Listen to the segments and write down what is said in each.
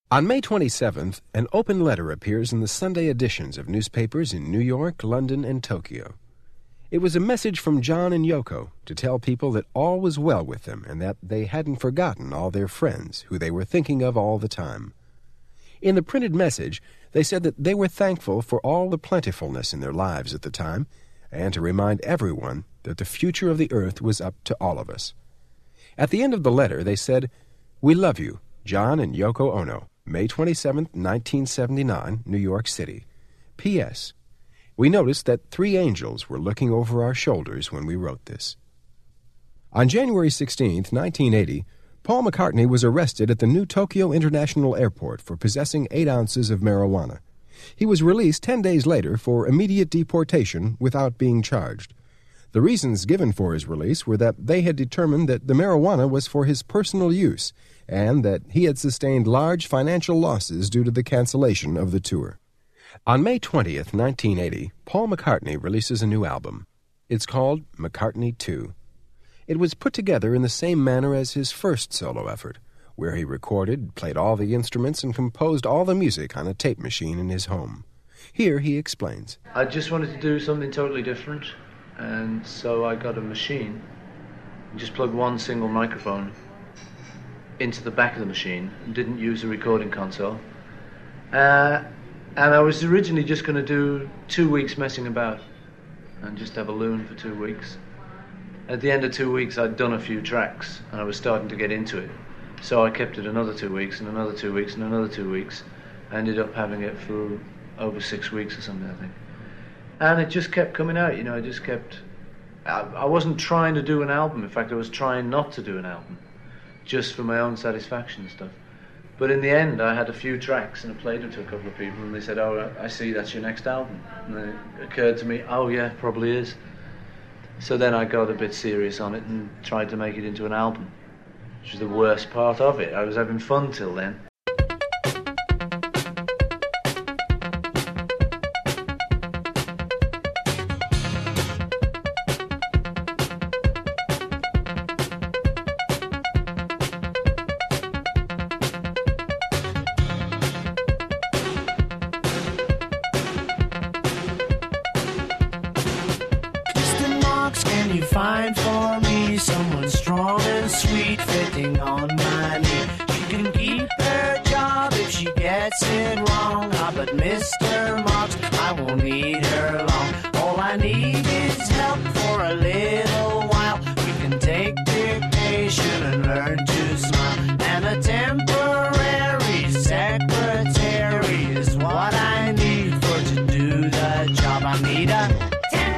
On May 27th, an open letter appears in the Sunday editions of newspapers in New York, London, and Tokyo. It was a message from John and Yoko to tell people that all was well with them and that they hadn't forgotten all their friends who they were thinking of all the time. In the printed message, they said that they were thankful for all the plentifulness in their lives at the time and to remind everyone that the future of the earth was up to all of us. At the end of the letter, they said, "We love you, John and Yoko Ono, May 27, 1979, New York City. P.S. We noticed that 3 angels were looking over our shoulders when we wrote this." On January 16, 1980, Paul McCartney was arrested at the new Tokyo International Airport for possessing 8 ounces of marijuana. He was released 10 days later for immediate deportation without being charged. The reasons given for his release were that they had determined that the marijuana was for his personal use and that he had sustained large financial losses due to the cancellation of the tour. On May 20th, 1980, Paul McCartney releases a new album. It's called McCartney 2. It was put together in the same manner as his first solo effort, where he recorded, played all the instruments, and composed all the music on a tape machine in his home. Here he explains. I just wanted to do something totally different, and so I got a machine and just plugged one single microphone into the back of the machine and didn't use a recording console. And I was originally just going to do 2 weeks messing about and just have a loon for 2 weeks. At the end of 2 weeks, I'd done a few tracks and I was starting to get into it. So I kept it another 2 weeks and another 2 weeks and another 2 weeks. I ended up having it for over 6 weeks or something, I think. And it just kept coming out, I just kept... I wasn't trying to do an album. In fact, I was trying not to do an album, just for my own satisfaction and stuff. But in the end, I had a few tracks and I played them to a couple of people and they said, "Oh, I see, that's your next album." And then it occurred to me, oh yeah, probably is. So then I got a bit serious on it and tried to make it into an album, which was the worst part of it. I was having fun till then. Can you find for me someone strong and sweet fitting on my knee? She can keep her job if she gets it wrong. Ah, but Mr. Marks, I won't need her long. All I need is help for a little while. We can take dictation and learn to smile. And a temporary secretary is what I need for to do the job. I need a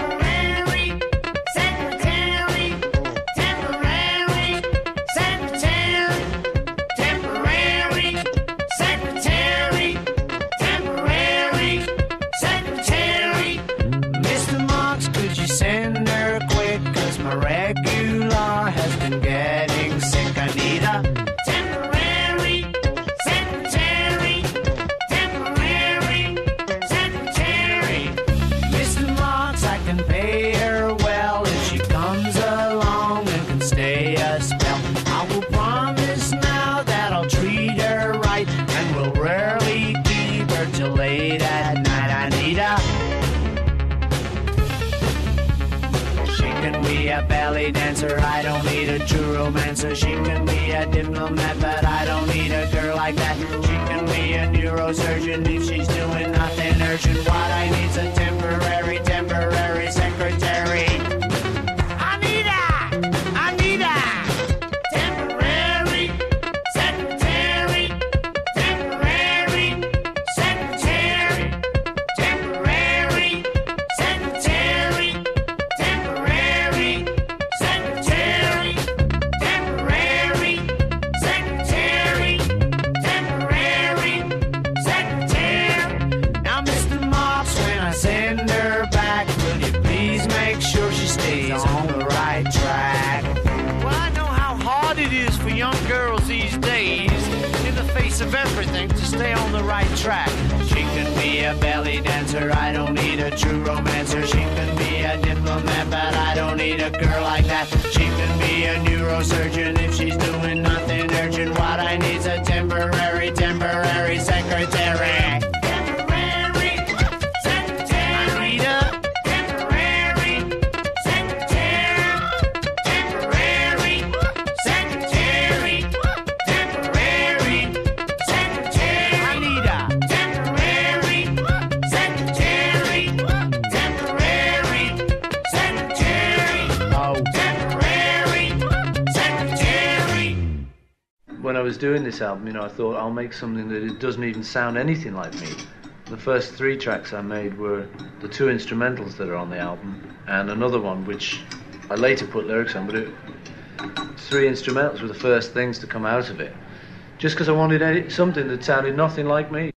belly dancer. I don't need a true romancer. She can be a diplomat, but I don't need a girl like that. She can be a neurosurgeon if she's doing nothing urgent. What I need's a temporary secretary. I need a temporary secretary. Temporary secretary. Temporary secretary. Temporary secretary. Temporary secretary. Temporary secretary. Now, Mr. Marks, when I send her back, will you please make sure she stays on the right track? Well, I know how hard it is for young girls these days, in the face of everything, to stay on the right track. She can be a belly dancer, I don't need a true romancer. She can be a diplomat, but I don't need a girl like that. She can be a neurosurgeon if she's doing nothing urgent. What I need's a temporary was doing this album, I thought I'll make something that it doesn't even sound anything like me. The first 3 tracks I made were the 2 instrumentals that are on the album, and another one which I later put lyrics on, but 3 instrumentals were the first things to come out of it, just because I wanted something that sounded nothing like me.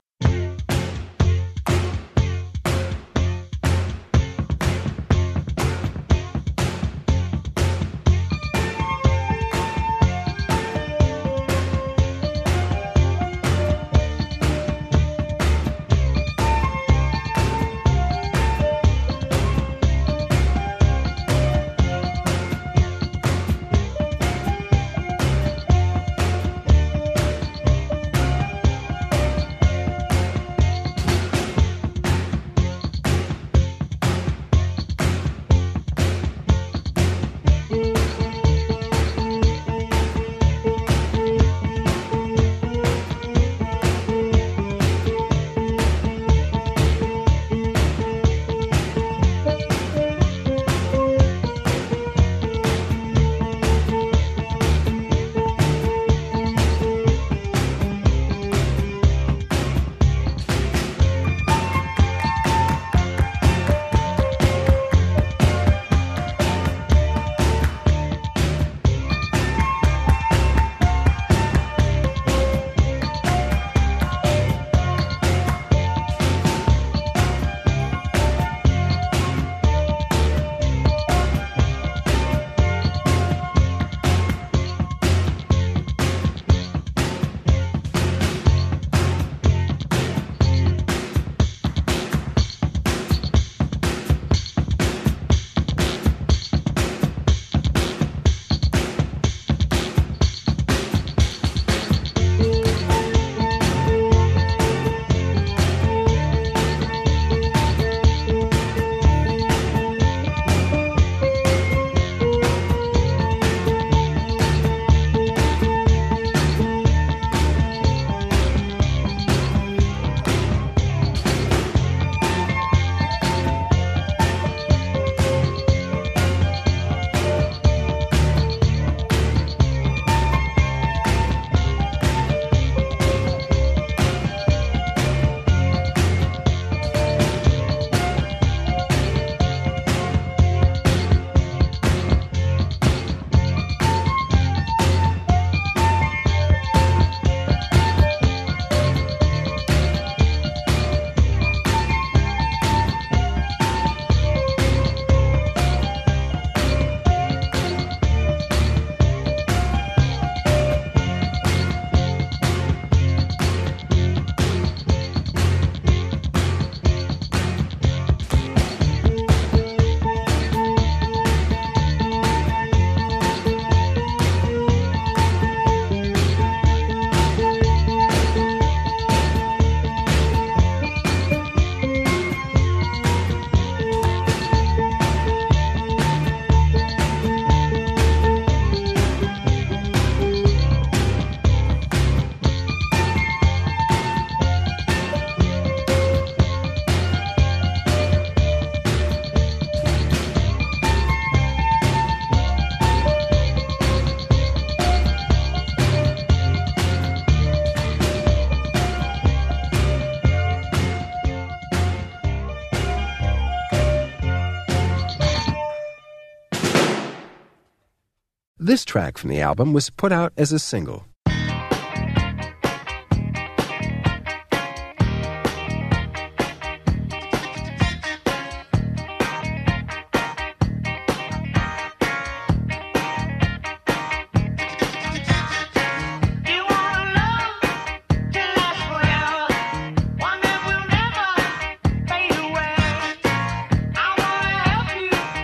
This track from the album was put out as a single.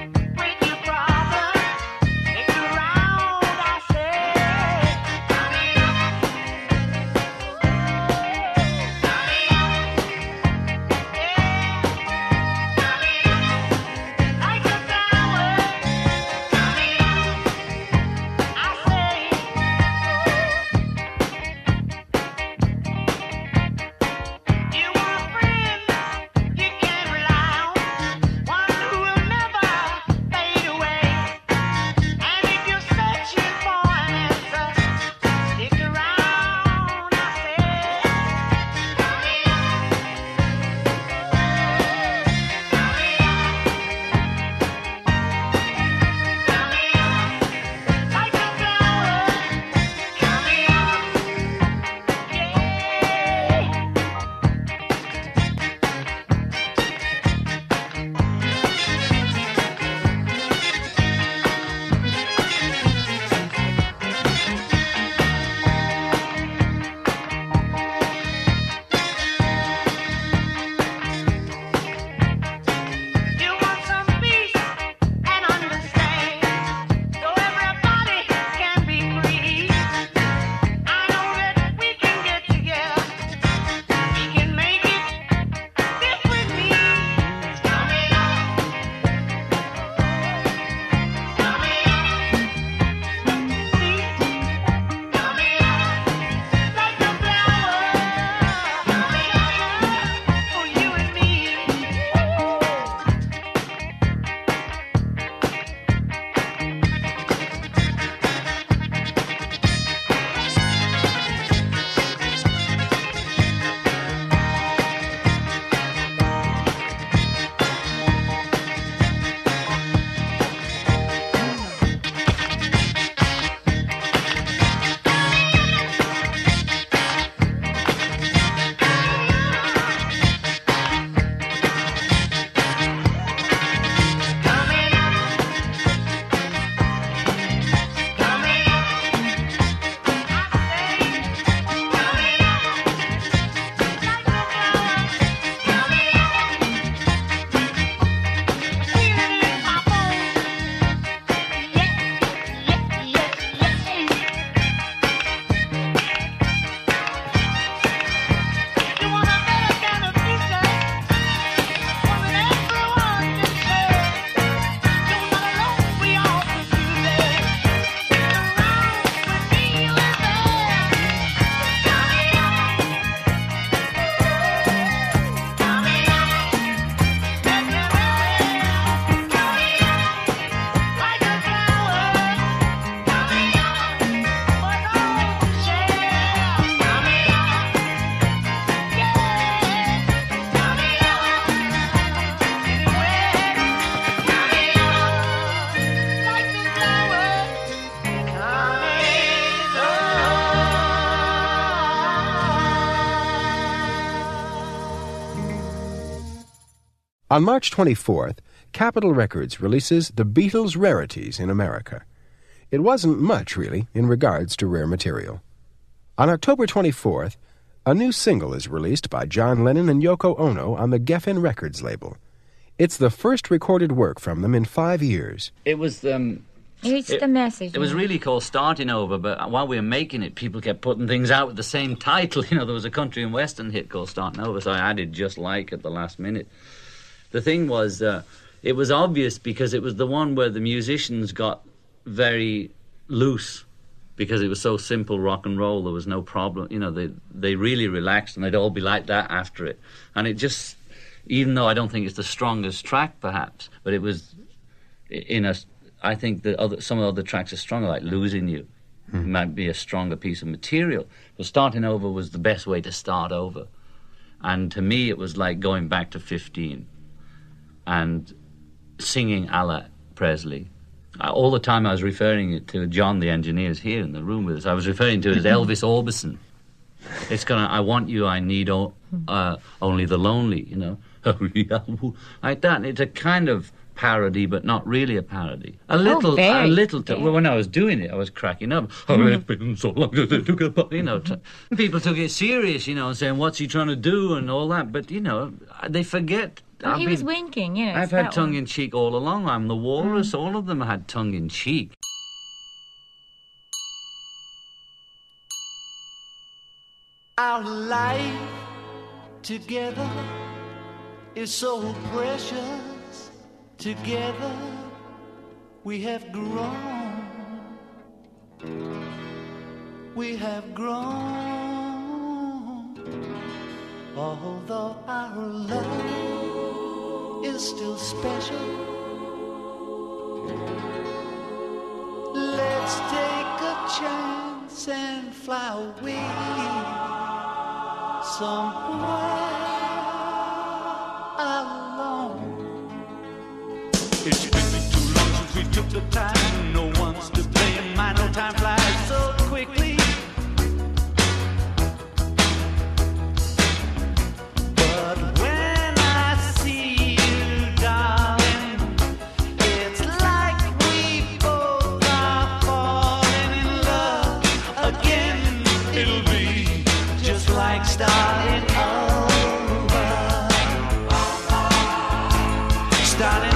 Make you round, I say. On March 24th, Capitol Records releases The Beatles' Rarities in America. It wasn't much, really, in regards to rare material. On October 24th, a new single is released by John Lennon and Yoko Ono on the Geffen Records label. It's the first recorded work from them in 5 years. It was It's the message. It was really called Starting Over, but while we were making it, people kept putting things out with the same title. You know, there was a country and western hit called Starting Over, so I added Just Like at the last minute. The thing was, it was obvious because it was the one where the musicians got very loose because it was so simple rock and roll. There was no problem. You know, they really relaxed, and they'd all be like that after it. And it just, even though I don't think it's the strongest track, perhaps, but it was I think some of the other tracks are stronger, like Losing You. Might be a stronger piece of material. But Starting Over was the best way to start over. And to me, it was like going back to 15 and singing a la Presley. All the time I was referring it to John, the engineer's here in the room with us. I was referring to it as Elvis Orbison. It's kind of, I want you, I need only the lonely, you know. Like that. And it's a kind of parody, but not really a parody. A little. Well, when I was doing it, I was cracking up. Oh, it's been so long since I took a bite. You know, people took it serious, you know, and saying, "What's he trying to do?" and all that. But you know, they forget. Well, he was winking, you know. I've had tongue in cheek all along. I'm the Walrus. All of them had tongue in cheek. Our life together is so precious. Together we have grown. We have grown. Although our love is still special, let's take a chance and fly away somewhere alone. It's been too long since we took the time. No one's to blame. My no time flies so quickly. But when I see you, darling, it's like we both are falling in love again. It'll be just like starting over. Starting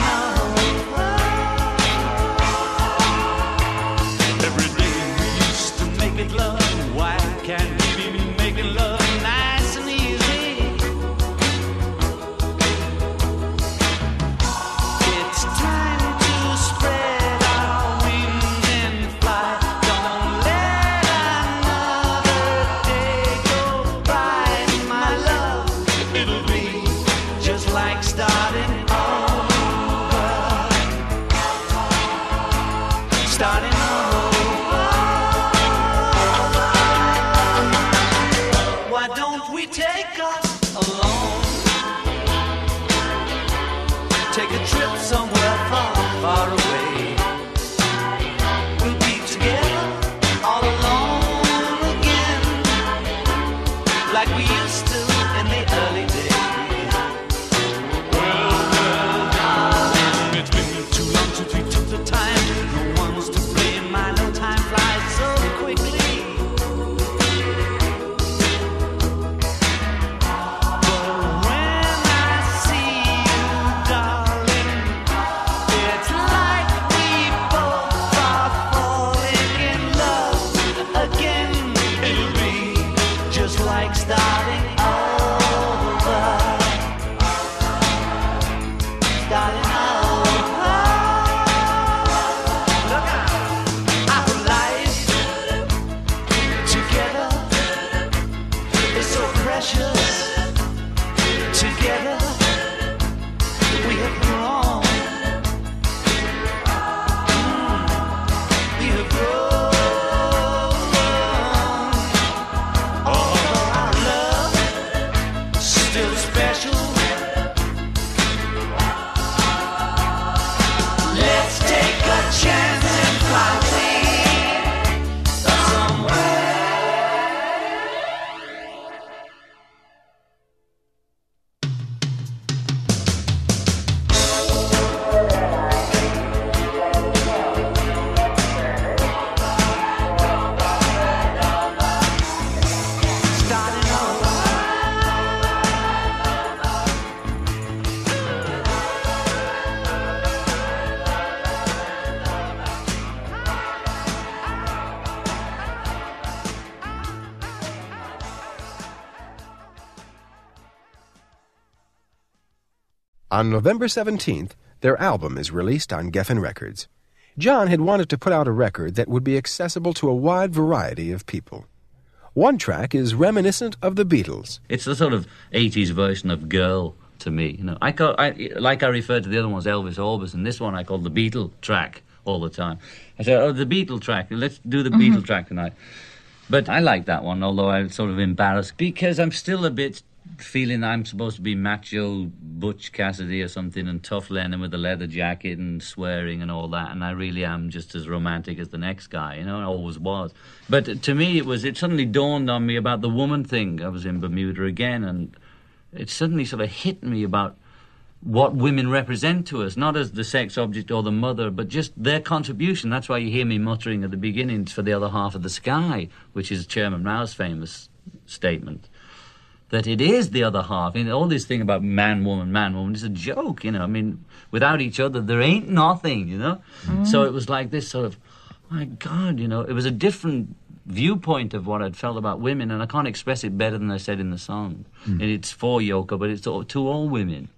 On November 17th, their album is released on Geffen Records. John had wanted to put out a record that would be accessible to a wide variety of people. One track is reminiscent of the Beatles. It's the sort of 80s version of Girl to me. You know, I referred to the other one as Elvis Orbison. This one I called the Beatle track all the time. I said, oh, the Beatle track. Let's do the Beatle track tonight. But I like that one, although I'm sort of embarrassed because I'm still a bit feeling I'm supposed to be macho Butch Cassidy or something and tough Lennon with a leather jacket and swearing and all that, and I really am just as romantic as the next guy, you know, I always was. But to me it suddenly dawned on me about the woman thing. I was in Bermuda again, and it suddenly sort of hit me about what women represent to us, not as the sex object or the mother, but just their contribution. That's why you hear me muttering at the beginning for the other half of the sky, which is Chairman Mao's famous statement. That it is the other half. You know, all this thing about man, woman is a joke, you know. I mean, without each other, there ain't nothing, you know. So it was like this sort of, my God, you know, it was a different viewpoint of what I'd felt about women, and I can't express it better than I said in the song. And it's for Yoko, but it's to all women.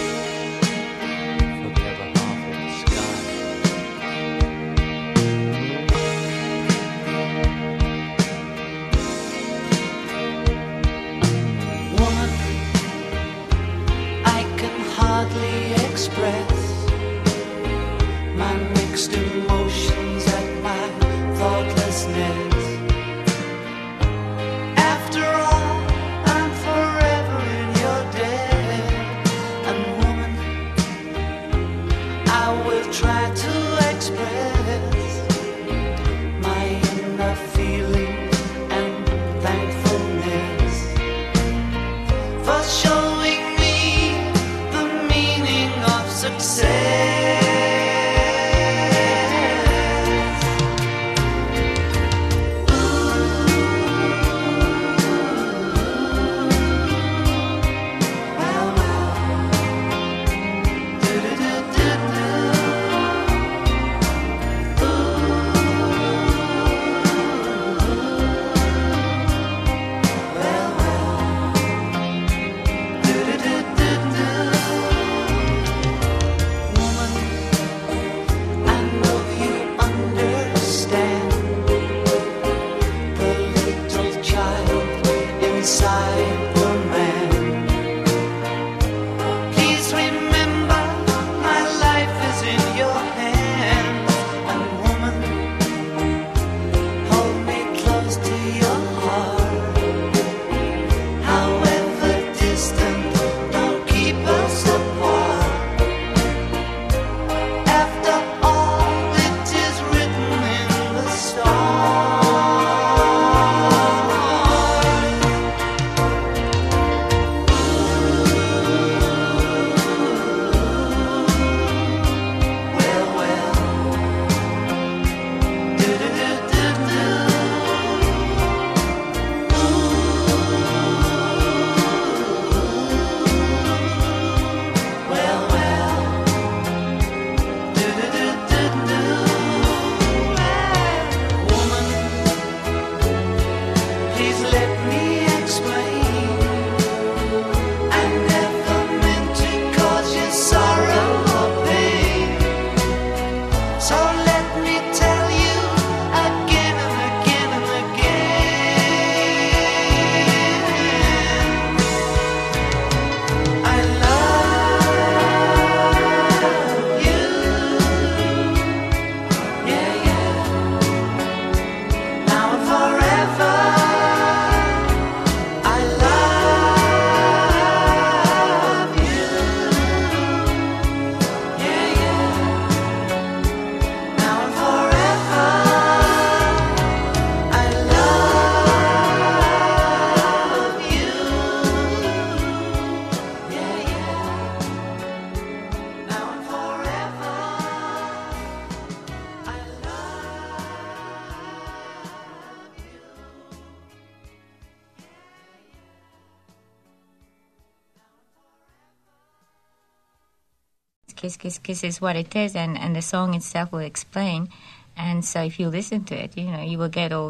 Kiss, Kiss, Kiss is what it is, and the song itself will explain. And so if you listen to it, you know, you will get all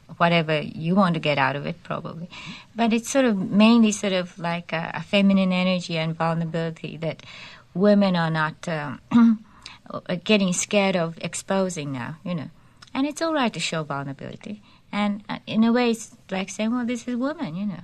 whatever you want to get out of it, probably. But it's sort of mainly sort of like a feminine energy and vulnerability that women are not getting scared of exposing now, you know. And it's all right to show vulnerability. And in a way, it's like saying, well, this is woman, you know.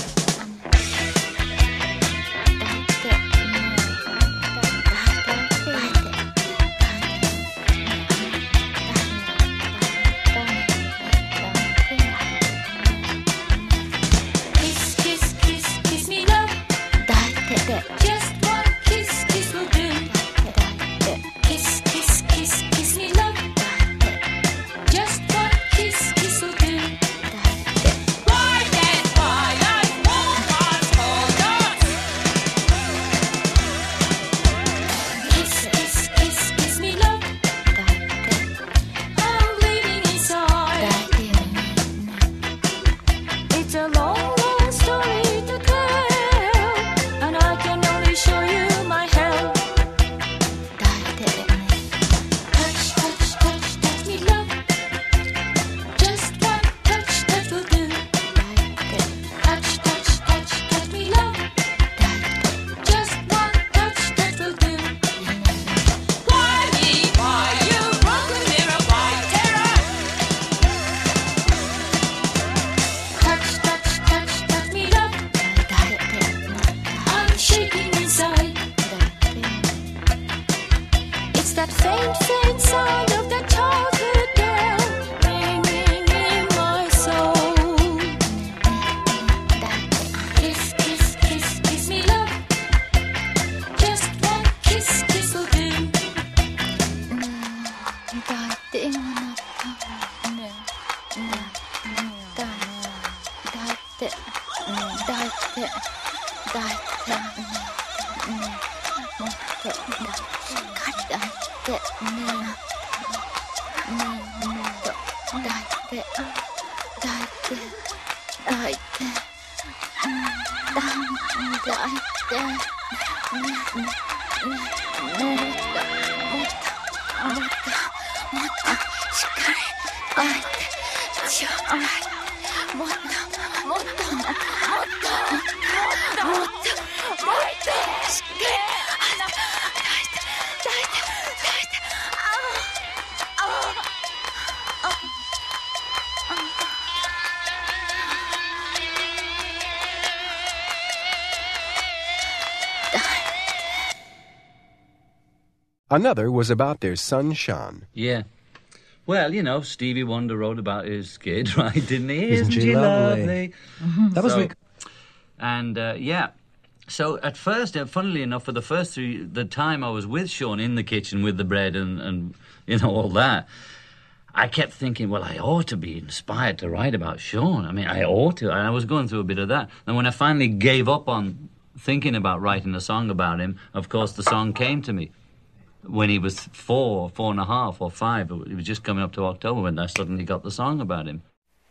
Another was about their son, Sean. Yeah. Well, you know, Stevie Wonder wrote about his kid, right, didn't he? Isn't she lovely? Mm-hmm. That was Rick. And, yeah. So at first, funnily enough, for the time I was with Sean in the kitchen with the bread and you know, all that, I kept thinking, well, I ought to be inspired to write about Sean. I mean, I ought to. And I was going through a bit of that. And when I finally gave up on thinking about writing a song about him, of course, the song came to me. When he was 4 and a half, or 5, it was just coming up to October when I suddenly got the song about him.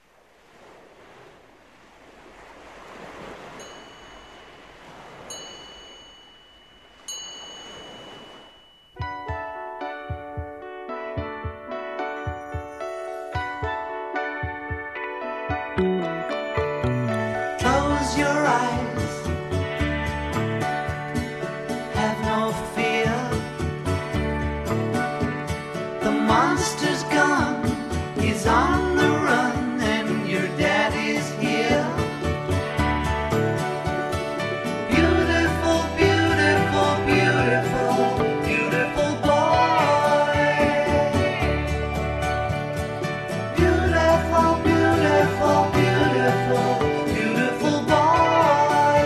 Close your eyes, have no fear. The monster's gone, he's on the run, and your daddy's here. Beautiful, beautiful, beautiful, beautiful boy. Beautiful, beautiful, beautiful, beautiful boy.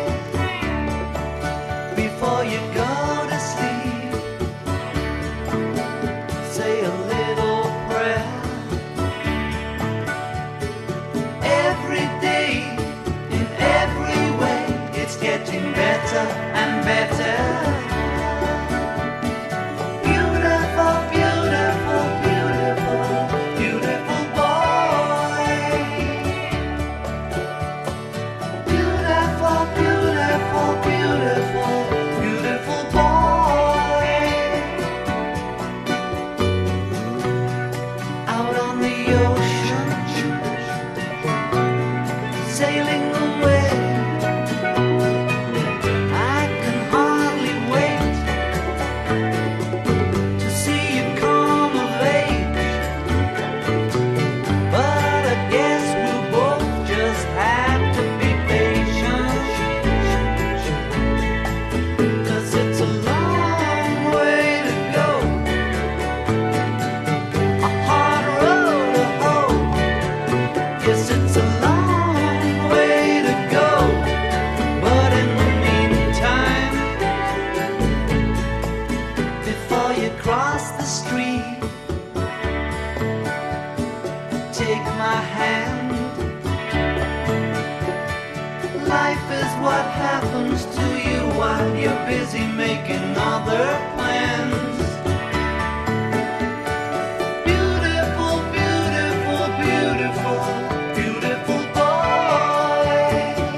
Before you go to sleep, say a little prayer. Every day, in every way, it's getting better and better. Beautiful, beautiful, beautiful, beautiful boy. Beautiful, beautiful, beautiful, beautiful boy. Out on the ocean, Life is what happens to you while you're busy making other plans. Beautiful, beautiful, beautiful, beautiful boy.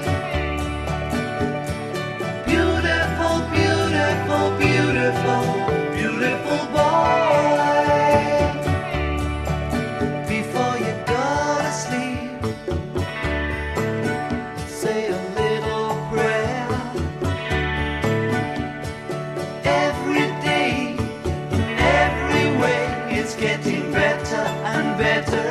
Beautiful, beautiful, beautiful, beautiful boy. Before you go to sleep, say a little prayer. Every day, in every way, it's getting better and better.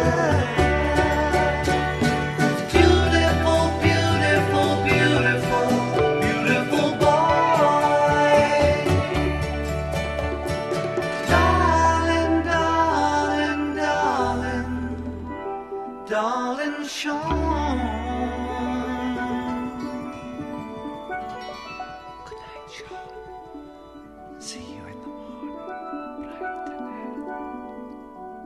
Beautiful, beautiful, beautiful, beautiful boy. Darling, darling, darling, darling Sean. Good night, Sean. See you in the morning, bright and early.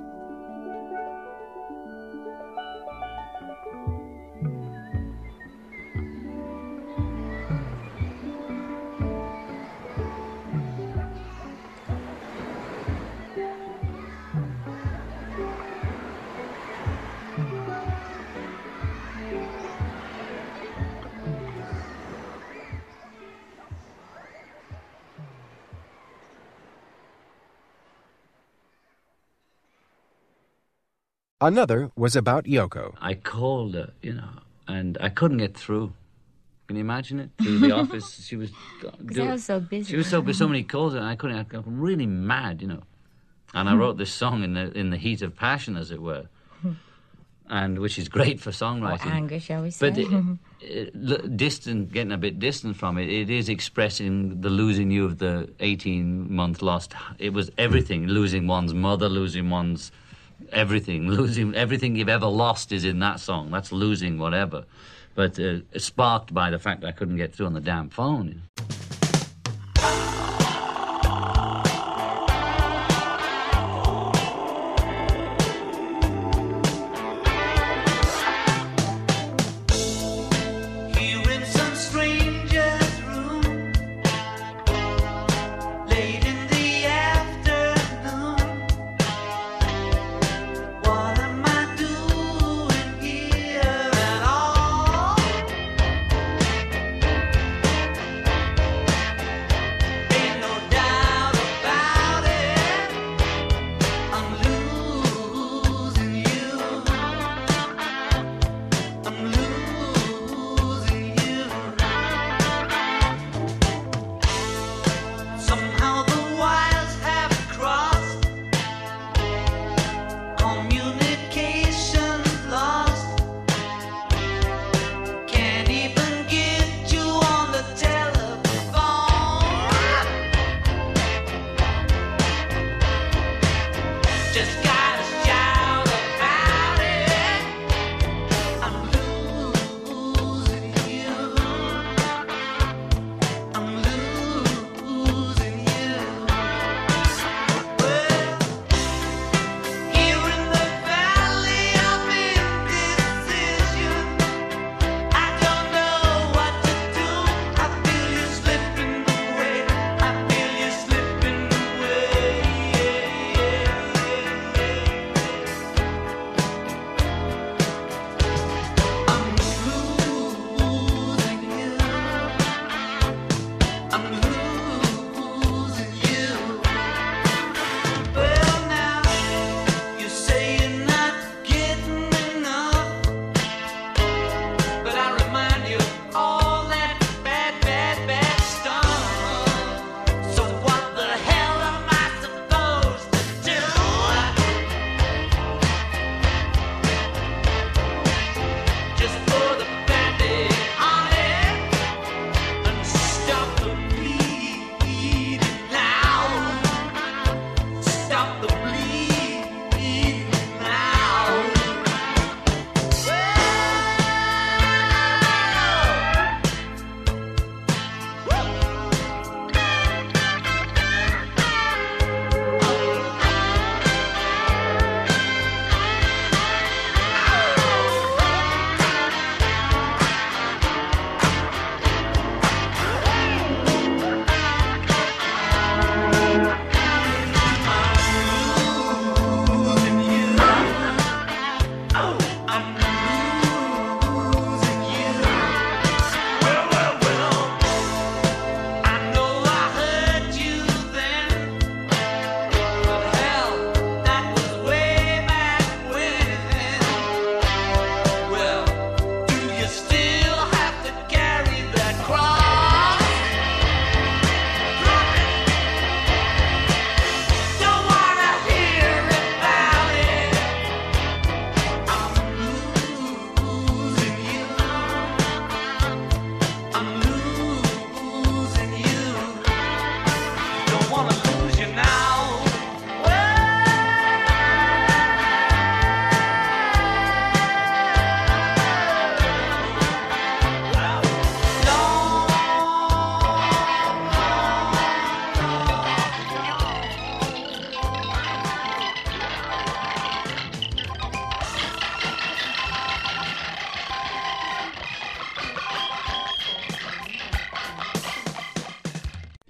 Another was about Yoko. I called her, and I couldn't get through. Can you imagine it? To the office, she was... I was so busy. She was so many calls, and I couldn't... I'm really mad, And I wrote this song in the heat of passion, as it were, and which is great for songwriting. Or anger, shall we say. But getting a bit distant from it, it is expressing the losing you of the 18-month lost. It was everything, losing one's mother, losing one's everything. Losing everything you've ever lost is in that song. That's losing whatever. But sparked by the fact that I couldn't get through on the damn phone. Here in some stranger's room, late in the afternoon. What am I doing here at all?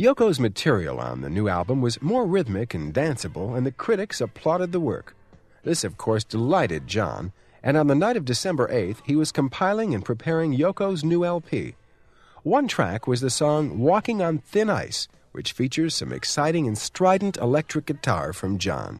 Yoko's material on the new album was more rhythmic and danceable, and the critics applauded the work. This, of course, delighted John, and on the night of December 8th, he was compiling and preparing Yoko's new LP. One track was the song Walking on Thin Ice, which features some exciting and strident electric guitar from John.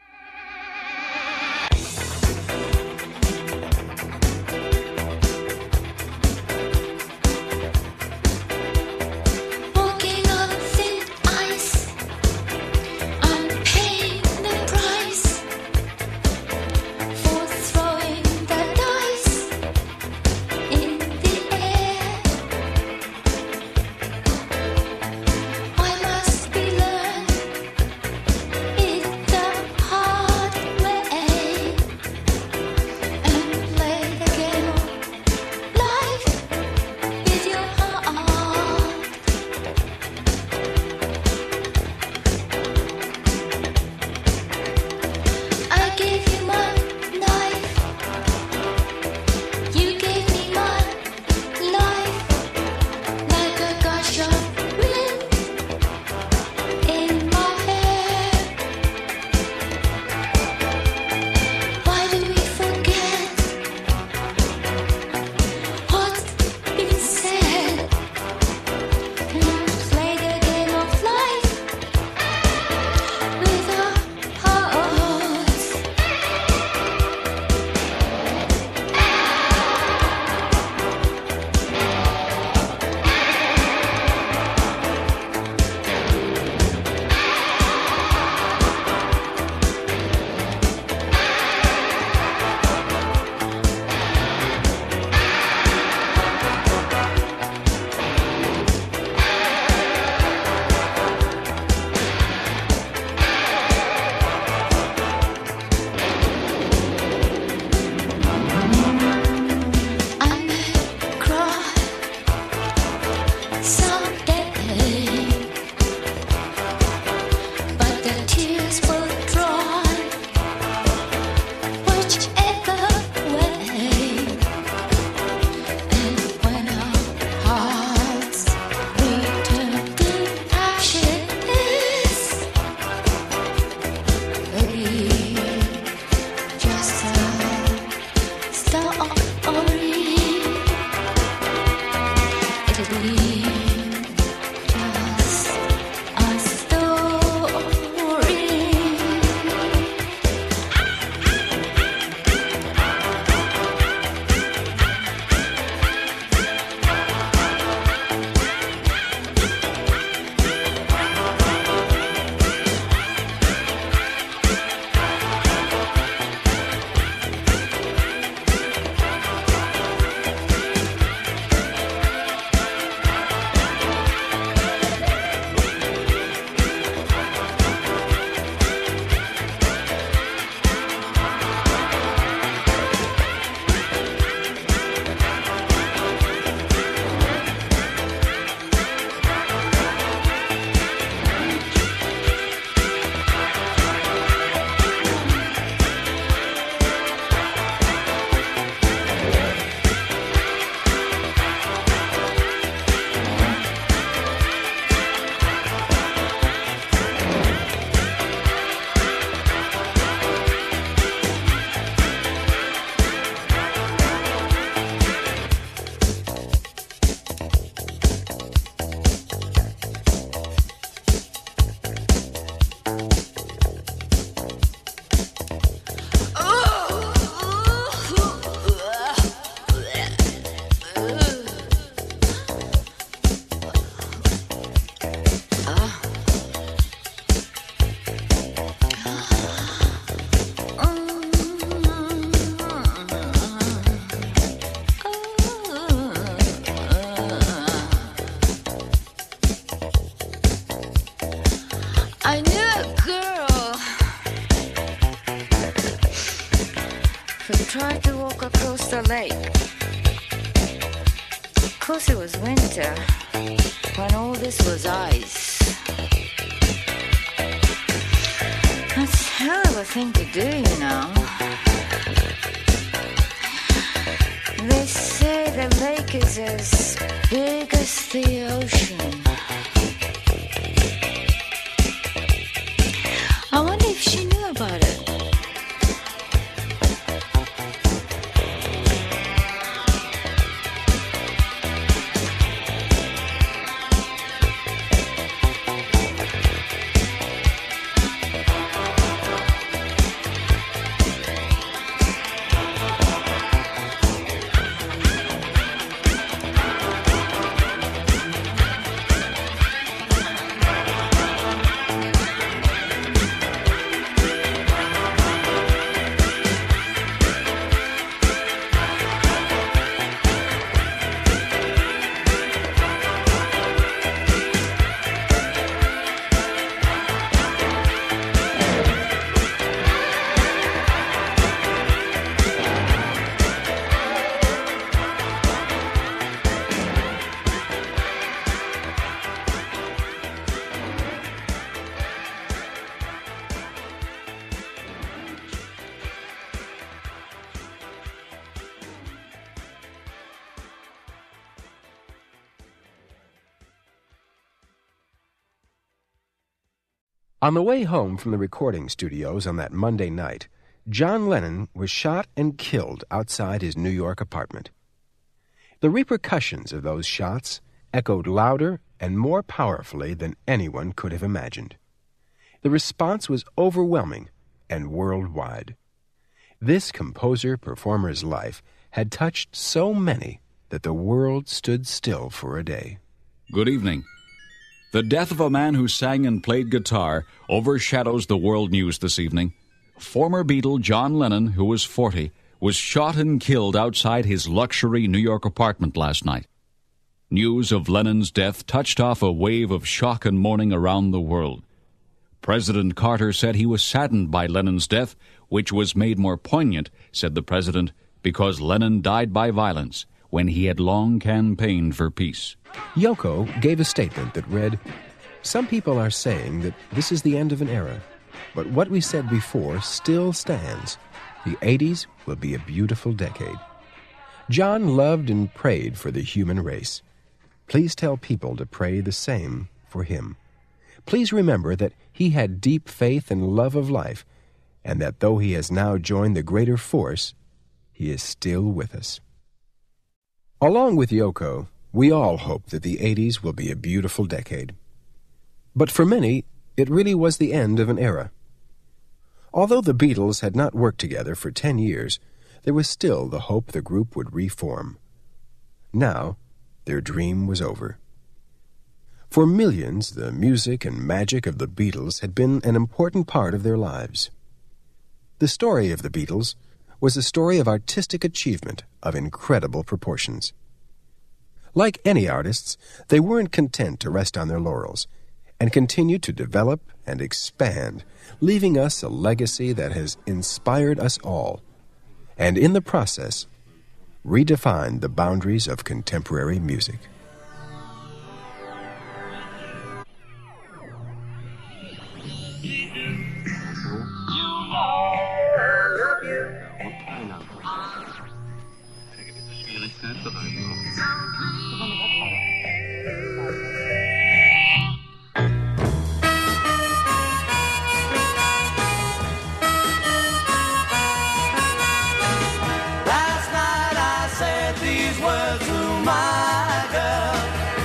tried to walk across the lake. Of course it was winter, when all this was ice. That's a hell of a thing to do, you know. They say the lake is as big as the ocean. On the way home from the recording studios on that Monday night, John Lennon was shot and killed outside his New York apartment. The repercussions of those shots echoed louder and more powerfully than anyone could have imagined. The response was overwhelming and worldwide. This composer-performer's life had touched so many that the world stood still for a day. Good evening. The death of a man who sang and played guitar overshadows the world news this evening. Former Beatle John Lennon, who was 40, was shot and killed outside his luxury New York apartment last night. News of Lennon's death touched off a wave of shock and mourning around the world. President Carter said he was saddened by Lennon's death, which was made more poignant, said the president, because Lennon died by violence when he had long campaigned for peace. Yoko gave a statement that read, "Some people are saying that this is the end of an era, but what we said before still stands. The 80s will be a beautiful decade." John loved and prayed for the human race. Please tell people to pray the same for him. Please remember that he had deep faith and love of life, and that though he has now joined the greater force, he is still with us. Along with Yoko, we all hope that the 80s will be a beautiful decade. But for many, it really was the end of an era. Although the Beatles had not worked together for 10 years, there was still the hope the group would reform. Now, their dream was over. For millions, the music and magic of the Beatles had been an important part of their lives. The story of the Beatles was a story of artistic achievement of incredible proportions. Like any artists, they weren't content to rest on their laurels, and continued to develop and expand, leaving us a legacy that has inspired us all, and in the process, redefined the boundaries of contemporary music. Last night I said these words to my girl.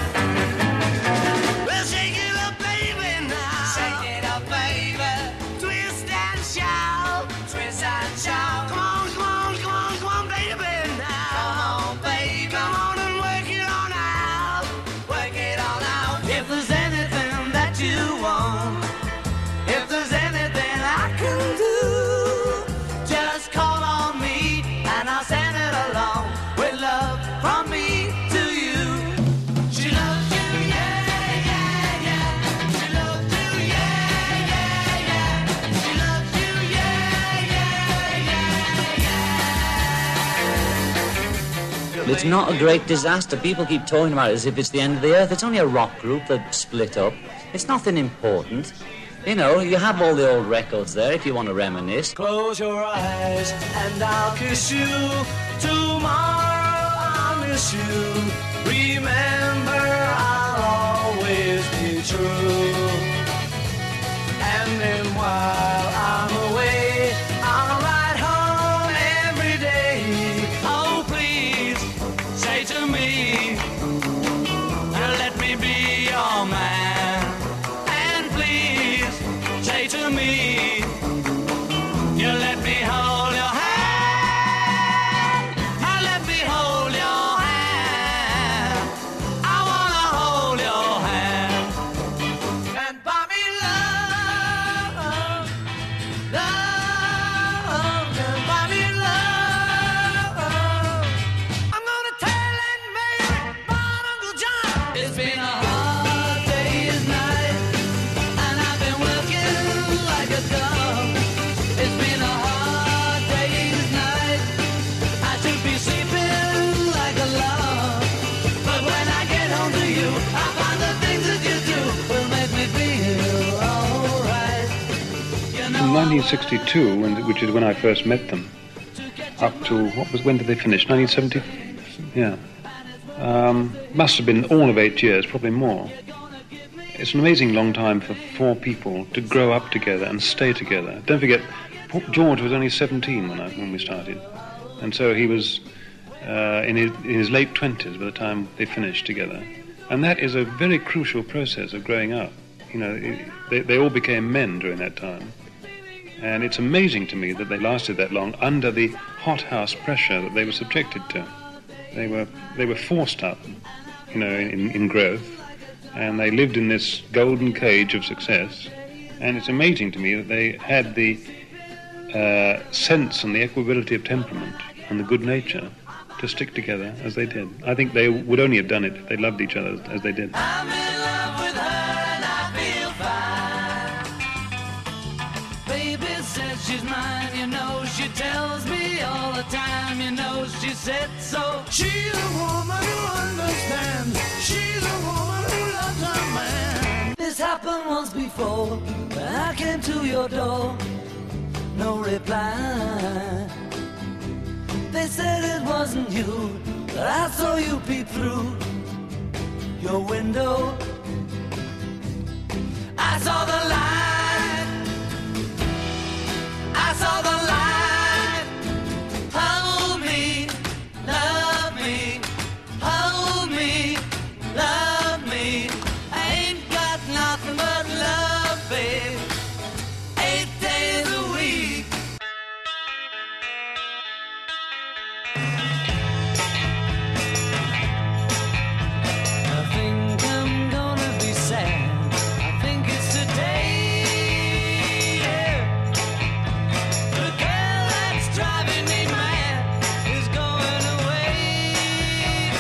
Well, shake it up, baby, now. Shake it up, baby. Twist and shout. Twist and shout. Come on, come on, come on, come on, baby, now. Come on, baby. Come on and work it on out. Work it on out. If there's anything that you want, if there's anything I can do, just call on me and I'll send it along with love from me to you. She loves you, yeah, yeah, yeah. She loves you, yeah, yeah, yeah. She loves you, yeah, yeah, yeah. It's not a great disaster. People keep talking about it as if it's the end of the earth. It's only a rock group that split up. It's nothing important. You know, you have all the old records there if you want to reminisce. Close your eyes and I'll kiss you. Tomorrow I'll miss you. Remember, I'll always be true. And then while I'm away, I'll ride home every day. Oh, please say to me, let me be your man. And please say to me, you let me hold your hand. Let me hold your hand. I wanna hold your hand. And buy me love, love, and buy me love. I'm gonna tell Aunt Mary about Uncle John. It's been a hard day's night, and I've been working like a dog. It's been a hard day's night. I should be sleeping like a log. But when I get home to you, I find the things that you do will make me feel alright. From 1962, which is when I first met them, up to, when did they finish? 1970? Yeah. Must have been all of 8 years, probably more. it's an amazing long time for four people to grow up together and stay together. Don't forget, George was only 17 when we started, and so he was in his late 20s by the time they finished together. And that is a very crucial process of growing up. You know, they all became men during that time. And it's amazing to me that they lasted that long under the hothouse pressure that they were subjected to. They were forced up, you know, in growth, and they lived in this golden cage of success. And it's amazing to me that they had the sense and the equability of temperament and the good nature to stick together as they did. I think they would only have done it if they loved each other as they did. I'm in love with her and I feel fine. Baby says she's mine, you know, she tells me all the time, you know, she said so. She's a woman who understands, she's a woman who loves her man. This happened once before, when I came to your door, no reply. They said it wasn't you, but I saw you peep through your window. I saw the light, I saw the light. Hold me, love me, hold me, love me. I ain't got nothing but love, babe, 8 days a week. I think I'm gonna be sad. I think it's today. Yeah. The girl that's driving me mad is going away.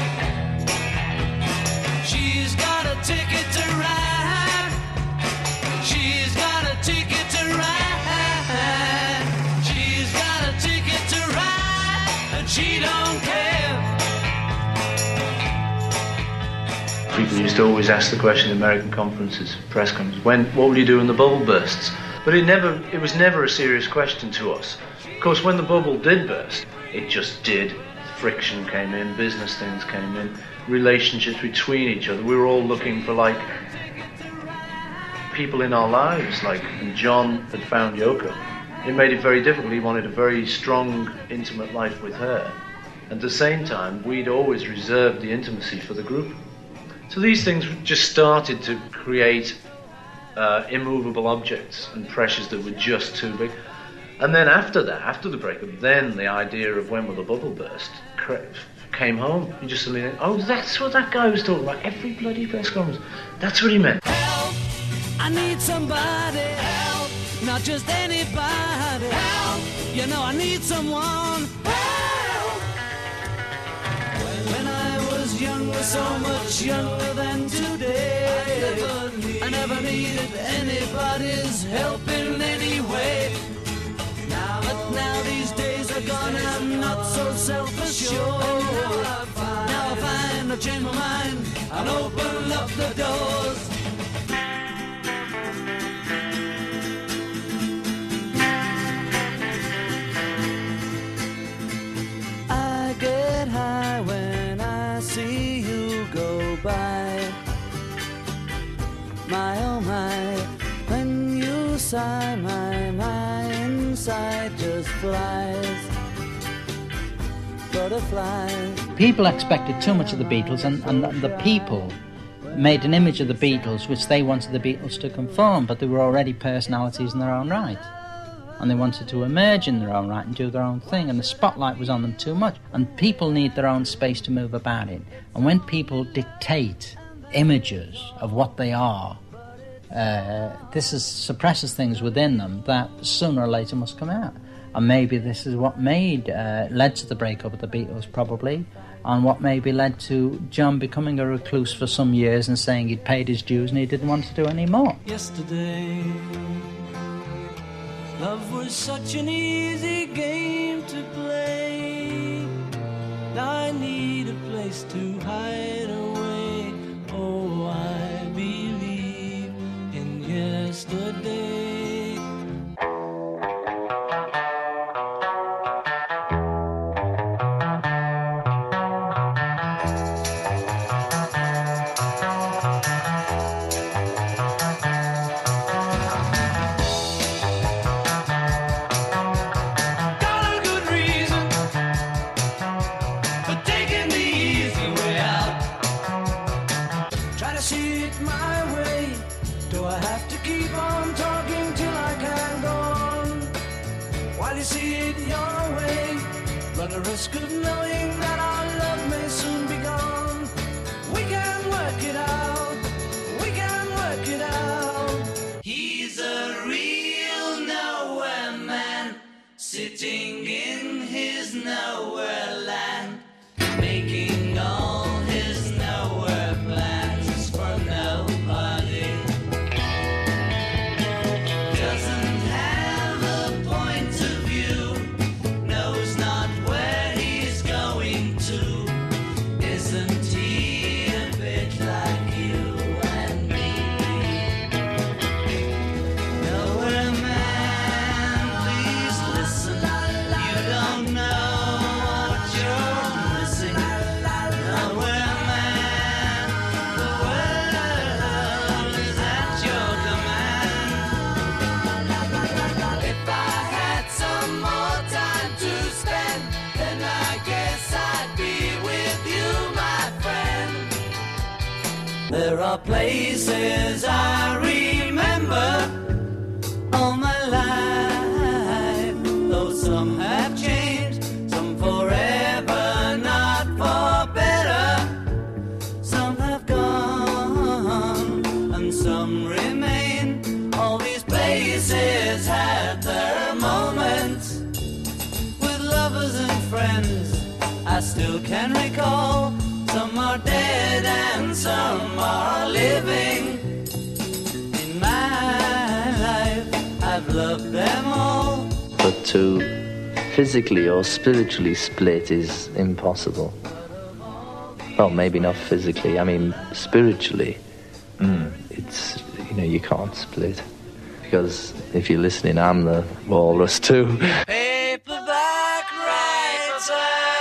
She's got a ticket to ride. She's got a ticket to ride. She's got a ticket to ride, and she don't care. People used to always ask the question in American conferences, press conferences, what will you do when the bubble bursts? But it was never a serious question to us. Of course, when the bubble did burst, it just did. Friction came in, business things came in, relationships between each other. We were all looking for, like, people in our lives, and John had found Yoko. It made it very difficult. He wanted a very strong, intimate life with her. At the same time, we'd always reserved the intimacy for the group. So these things just started to create immovable objects and pressures that were just too big. And then after that, after the breakup, then the idea of when will the bubble burst came home. You just suddenly think, oh, that's what that guy was talking about. Every bloody press conference. That's what he meant. Help! I need somebody. Help! Not just anybody. Help! You know I need someone. Help! When I was younger, so much younger than today, I never needed anybody's help in any way. But now these days are gone, I'm not so self-assured. Now I find I've changed my mind and open up the doors. I get high when I see you go by. My oh my, when you sigh, my inside just flies. Butterflies. People expected too much of the Beatles, and the people made an image of the Beatles which they wanted the Beatles to conform, but they were already personalities in their own right. And they wanted to emerge in their own right and do their own thing, and the spotlight was on them too much. And people need their own space to move about in. And when people dictate images of what they are, suppresses things within them that sooner or later must come out. And maybe this is what led to the breakup of the Beatles, probably, and what maybe led to John becoming a recluse for some years and saying he'd paid his dues and he didn't want to do any more. Yesterday, love was such an easy game to play. Now I need a place to hide away. Oh, I believe in yesterday. the risk of knowing that our love may soon be gone. We can work it out, we can work it out. He's a real nowhere man, sitting in his nowhere land, making all his nowhere plans for nobody. Doesn't have a point of view, knows not where he's going to. Isn't he a bit like you and me? Nowhere man, please listen. You don't know what you're missing. Nowhere man, the world is at your command. If I had some more time to spend, then I guess I'd be with you, my friend. There are places I remember all my life, though some have changed, some forever, not for better. Some have gone, and some remain. All these places had their moments with lovers and friends. I still can recall. Some are dead and some are living. In my life, I've loved them all. But to physically or spiritually split is impossible. Well, maybe not physically. I mean, spiritually, it's, you can't split. Because if you're listening, I'm the walrus too. Paperback writer.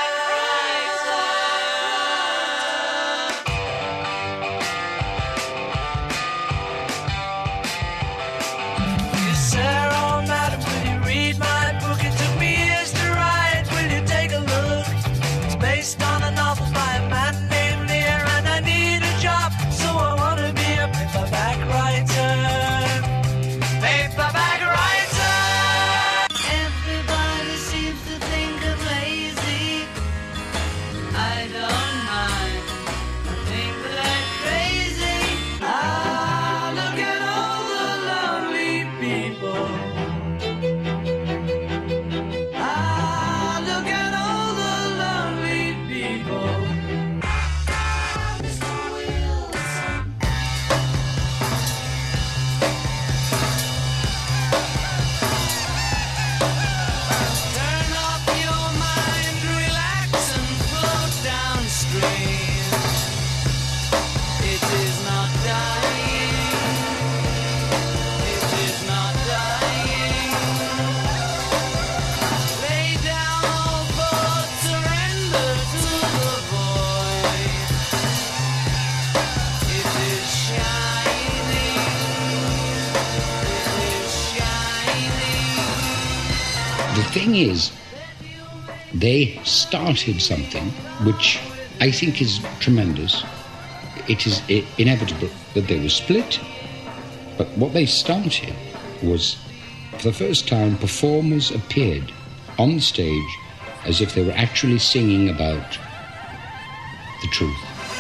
Sarah, madam, will you read my book? It took me years to write. Will you take a look? It's based on a novel by a man named Lear, and I need a job, so I want to be a paperback writer. Paperback writer. Everybody seems to think I'm lazy. I don't mind. I think that I'm crazy. Ah, look at all the lonely people. Ah, look at all the lonely people. Turn off your mind, relax and float downstream. It is not dying. It is not dying. Lay down all thoughts, surrender to the void. It is shining. It is shining. The thing is, they started something which I think is tremendous. It is inevitable that they were split, but what they started was, for the first time, performers appeared on stage as if they were actually singing about the truth.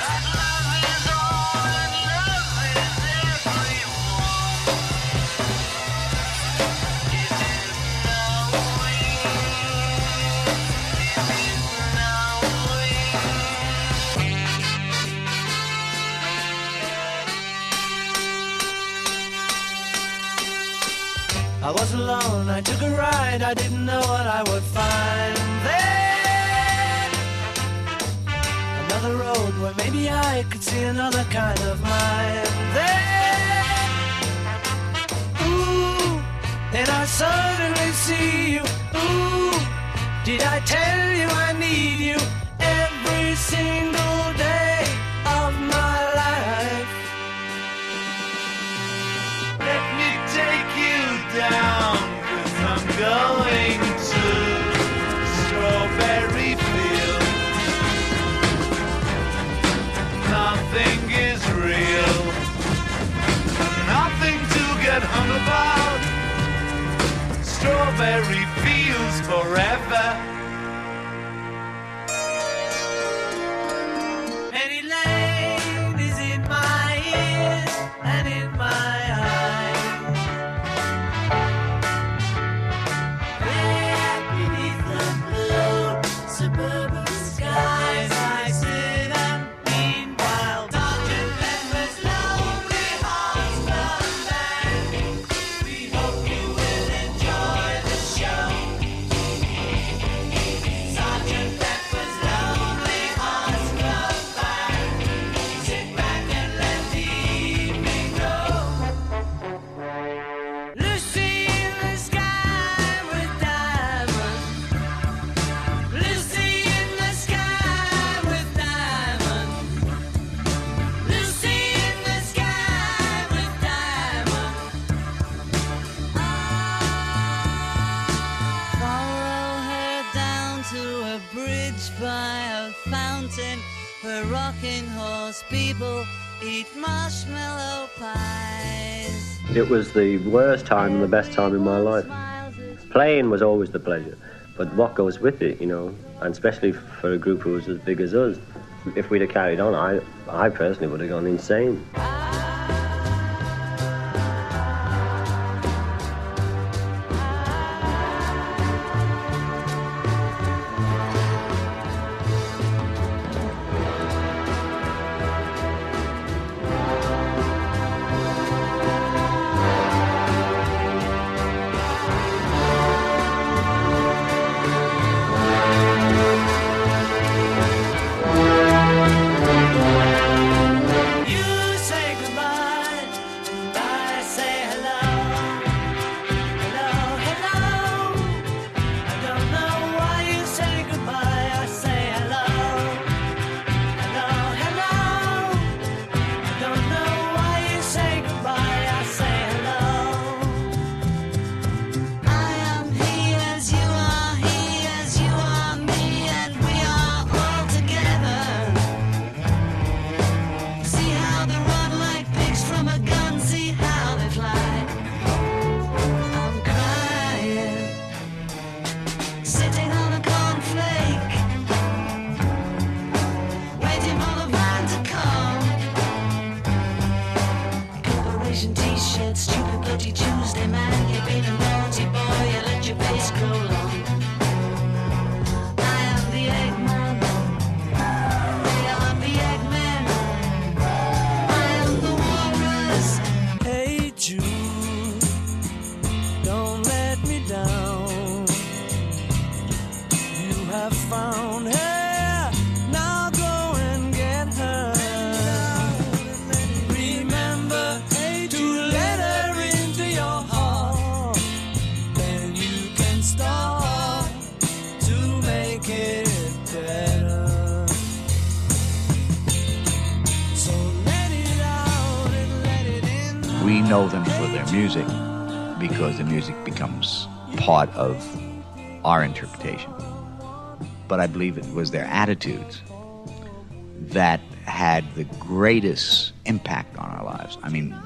I was alone, I took a ride, I didn't know what I would find there. Another road where maybe I could see another kind of mind there. Ooh, then I suddenly see you. Ooh, did I tell you I need you every single day of my life? Let me take you down, 'cause I'm going to Strawberry Field. Nothing is real, nothing to get hung about. Strawberry Fields forever. rocking horse people eat marshmallow pies. It was the worst time and the best time in my life. Playing was always the pleasure, but what goes with it, you know, and especially for a group who was as big as us. If we'd have carried on, I personally would have gone insane. We know them for their music because the music becomes part of our interpretation. But I believe it was their attitudes that had the greatest impact on our lives. I mean,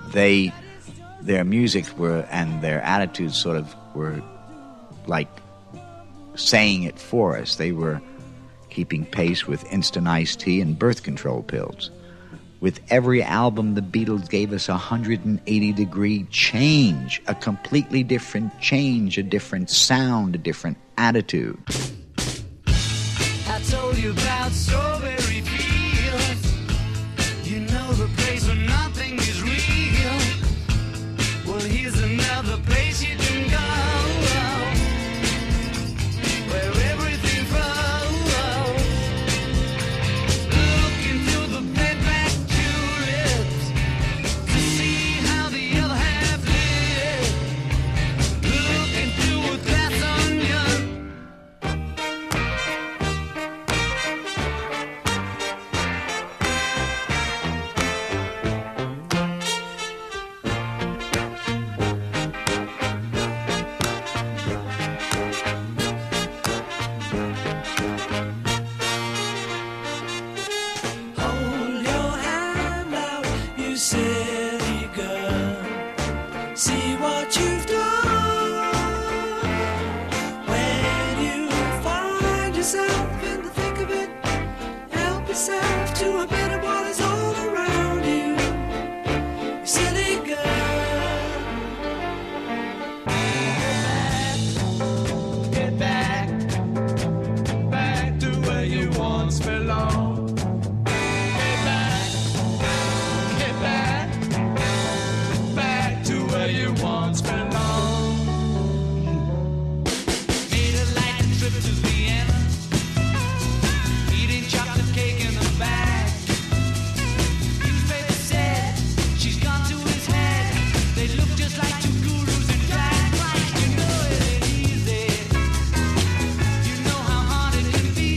their music and their attitudes sort of were like saying it for us. They were keeping pace with instant iced tea and birth control pills. With every album, the Beatles gave us a 180-degree change, a completely different change, a different sound, a different attitude. I told you about Strawberry Fields. You know the place where nothing is real. Well, here's another place you can go, where everything flows. Looking through the bed-back tulips to see how the other half lives. Looking through a glass onion. Hold your hand out, you silly girl. See what you've done. When you find yourself in the thick of it, help yourself to a bit of what is all around you. You silly girl. Get back, back to where you once belonged. Get back, back to where you once belonged. Made a light trip to Vienna, eating chocolate cake in the bag. Newspaper said she's gone to his head. They look just like two gurus in drag. You know it ain't easy. You know how hard it can be.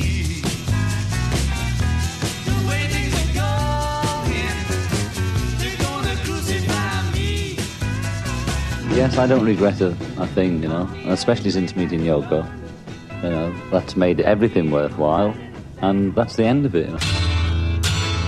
The way things are going, they're gonna crucify me. Yes, I don't regret a thing, you know, especially since meeting Yoko. You know, that's made everything worthwhile, and that's the end of it. You know.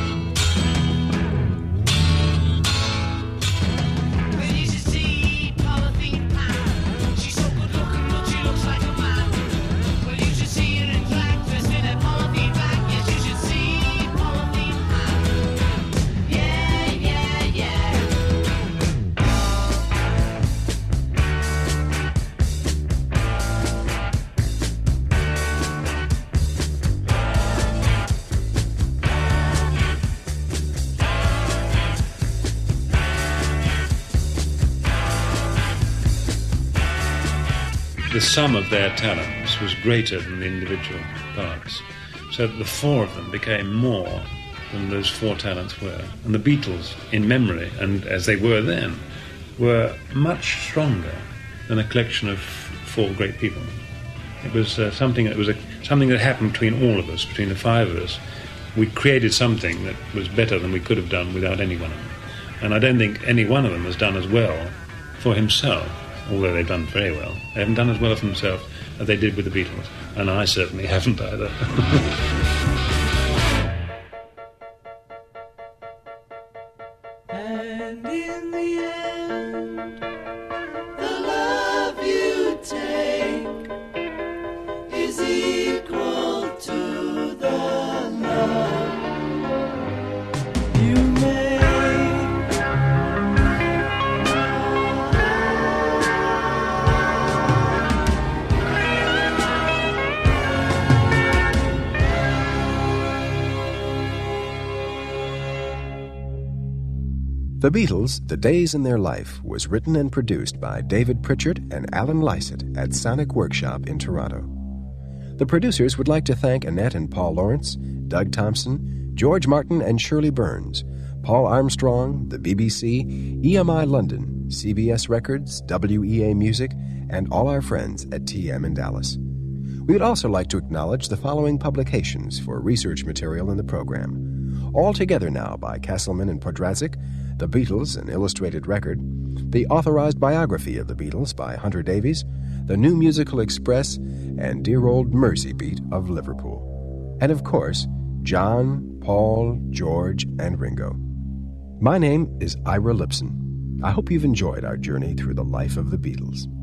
the sum of their talents was greater than the individual parts, so that the four of them became more than those four talents were. And the Beatles, in memory, and as they were then, were much stronger than a collection of four great people. It was something that happened between all of us, between the five of us. We created something that was better than we could have done without any one of them. And I don't think any one of them has done as well for himself, although they've done very well. They haven't done as well for themselves as they did with the Beatles, and I certainly haven't either. And in the end, the love you take is equal to the love you make. The Beatles, The Days in Their Life, was written and produced by David Pritchard and Alan Lysett at Sonic Workshop in Toronto. The producers would like to thank Annette and Paul Lawrence, Doug Thompson, George Martin and Shirley Burns, Paul Armstrong, the BBC, EMI London, CBS Records, WEA Music, and all our friends at TM in Dallas. We would also like to acknowledge the following publications for research material in the program. All Together Now by Castleman and Podrazek, The Beatles, an illustrated record, the authorized biography of the Beatles by Hunter Davies, The New Musical Express, and Dear Old Mersey Beat of Liverpool. And of course, John, Paul, George, and Ringo. My name is Ira Lipson. I hope you've enjoyed our journey through the life of the Beatles.